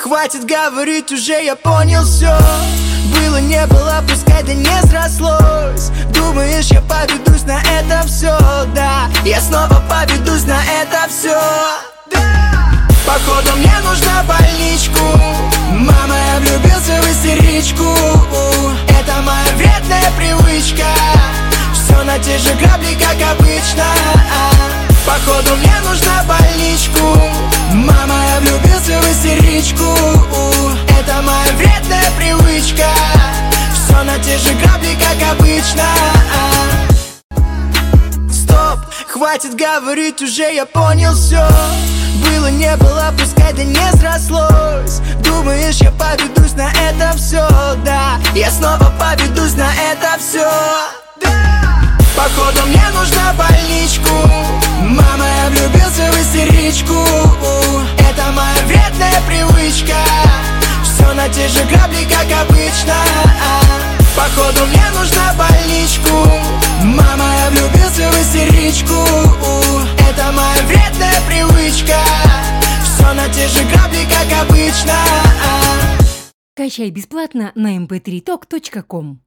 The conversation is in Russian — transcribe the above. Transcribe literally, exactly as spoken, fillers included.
хватит говорить, уже я понял все. Было не было, пускай да не срослось. Думаешь, я поведусь на это все? Да, я снова поведусь на это все. Походу мне нужна больничку. Мама, я влюбился в истеричку. Это моя вредная привычка. Все на те же грабли, как обычно. Походу мне нужна больничку. Мама, я влюбился в истеричку. Это моя вредная привычка. Все на те же грабли, как обычно. Стоп, хватит говорить, уже я понял все. Было не было, пускай да не срослось. Думаешь, я поведусь на это все? Да, я снова поведусь на это все. Походу мне нужна больничку. Мама, я влюбился в истеричку. Это моя вредная привычка. Все на те же грабли, как обычно. Походу мне нужна больничку. Мама, я влюбился в истеричку. Это моя вредная привычка. Все на те же грабли, как обычно. Качай бесплатно на эм пэ три ток точка ком.